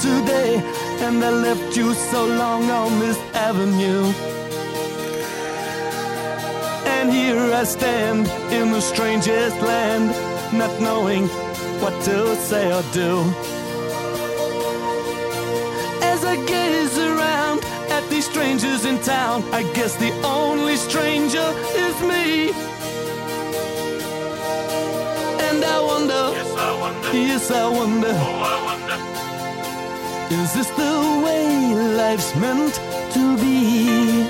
today, and I left you so long on this avenue. And here I stand in the strangest land, not knowing what to say or do. As I gaze around at these strangers in town, I guess the only stranger is me. And I wonder, yes I wonder, oh I wonder, is this the way life's meant to be?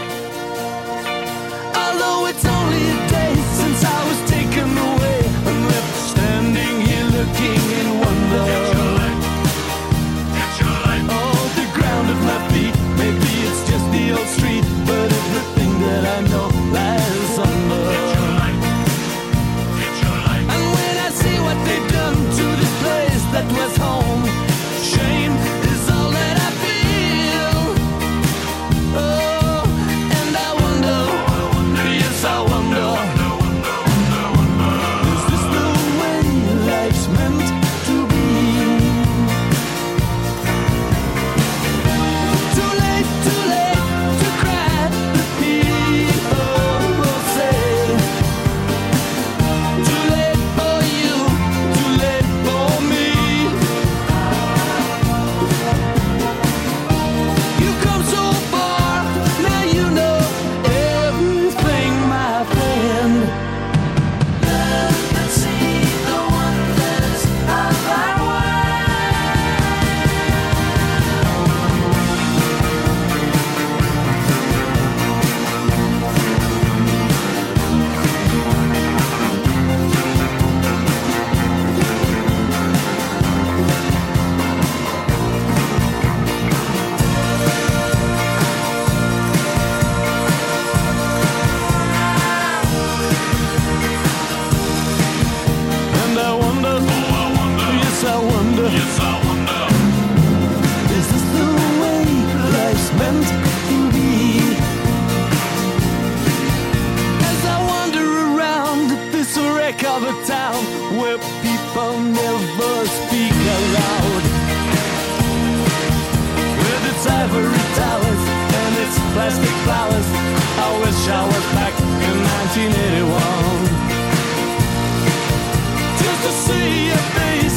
Although it's only a day since I was taken away and left standing here looking in wonder. it's your life, Oh, the ground at my feet, maybe it's just the old street, but everything that I know lies under. it's your life, And when I see what they've done to this place that was home, shame is all that I feel. Oh, and I wonder, yes I wonder, is this the way life's meant to be? Too late to cry, the people say. Too late for you, too late for me. You come so far, now you know everything, my friend. Learn and see the wonders of our And I wonder, yes I wonder, yes I wonder, is this the way life's meant to be? As I wander around this wreck of a town where people never speak aloud, with its ivory towers and its plastic flowers, I wish I was back in 1981. Just to see your face